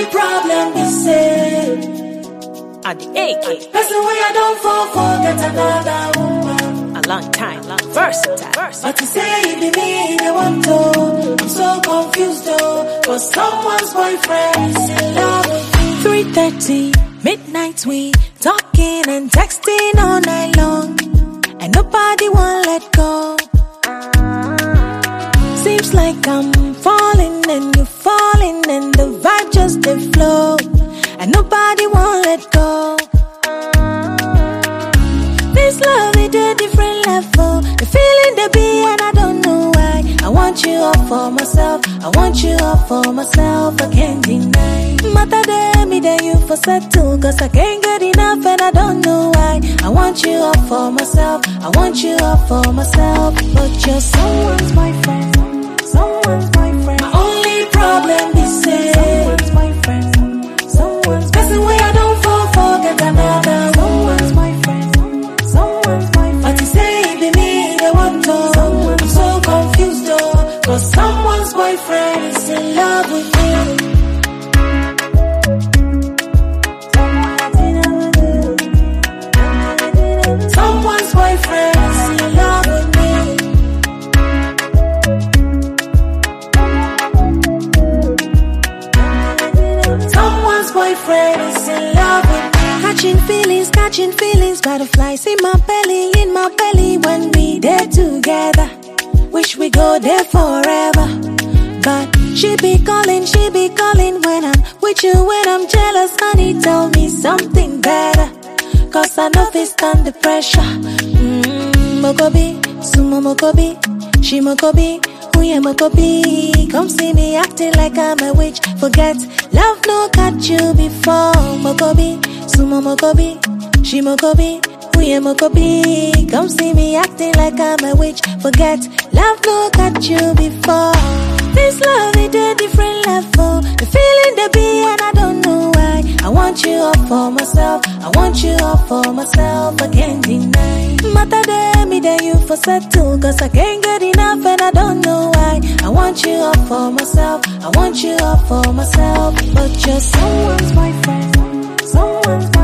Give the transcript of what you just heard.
only problem is say At the AK, that's the way I don't fall for get another woman. a long time, versatile. But to say it be me, they want to. I'm so confused though, cause someone's boyfriend is in love with me. 3:30, midnight we talking and texting all night long, and nobody won't let go. Seems like I'm falling and you're falling, and the vibe just they flow, and nobody won't let go. This love is a different level, the feeling they be and I don't know why. I want you all for myself, I want you all for myself, I can't deny. Mata de me de you for settle, cause I can't get enough and I don't know why. I want you all for myself, I want you all for myself, but you're someone's boyfriend, someone's boyfriend. My only problem is say Someone's boyfriend, someone's that's the way I don't fall for get another woman. someone's boyfriend, someone's boyfriend. But to say it be me, they want to. I'm so confused though, cause someone's boyfriend is in love with me. Someone's boyfriend is in love with me. Someone's boyfriend is in love with me. Catching feelings, butterflies in my belly when we there together. Wish we go there forever. But she be calling when I'm with you, when I'm jealous, honey, tell me something better. Cause I know fi stand the pressure. Mokobi, sumo mokobi, she mokobi, uye mokobi. Come see me acting like I'm a witch. Forget, love no catch you before. Mokobi, sumo mokobi, she mokobi, uye mokobi. Come see me acting like I'm a witch. Forget, love no catch you before. This love is a different level, the feeling they be and I don't know why. I want you all for myself, I want you all for myself, I can't deny. Mata de me de you for settle, cause I can't get enough and I don't know why. I want you all for myself, I want you all for myself, but you're someone's boyfriend, someone's boyfriend.